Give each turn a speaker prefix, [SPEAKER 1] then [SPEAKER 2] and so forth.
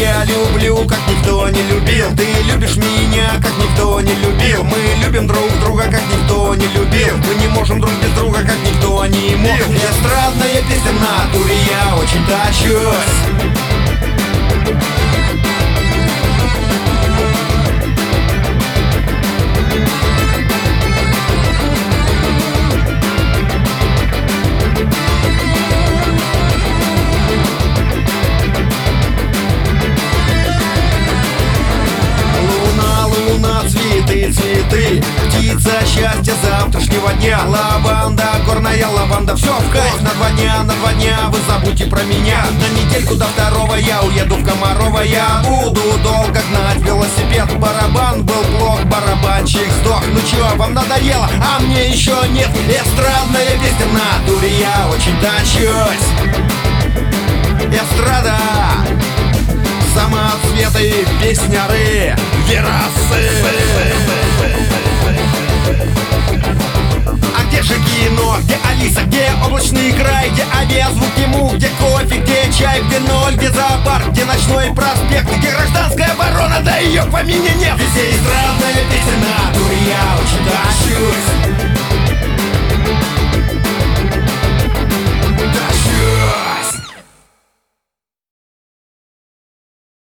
[SPEAKER 1] тебя люблю, как никто не любил. Ты любишь меня, как никто не любил. Мы любим друг друга, как никто не любил. Мы не можем друг без друга, как никто не мог. Эстрадная песня в натуре, я очень тащусь. Цветы, птица счастья завтрашнего дня. Лаванда, горная лаванда, все в кайф. На 2 дня вы забудьте про меня. На недельку до 2 я уеду в Комарова. Я буду долго гнать велосипед. Барабан был плох, барабанщик сдох. Ну чё, вам надоело? А мне еще нет. Эстрадная песня в натуре, я очень тащусь. Эстрада, самоцветы, песняры, верасы. А где же кино, где Алиса, где облачный край, где авиазвук ему, где кофе, где чай, где ноль, где зоопарк, где ночной проспект, где гражданская оборона, да ее в помине нет. Везде эстрадная песня в натуре, я очень тащусь.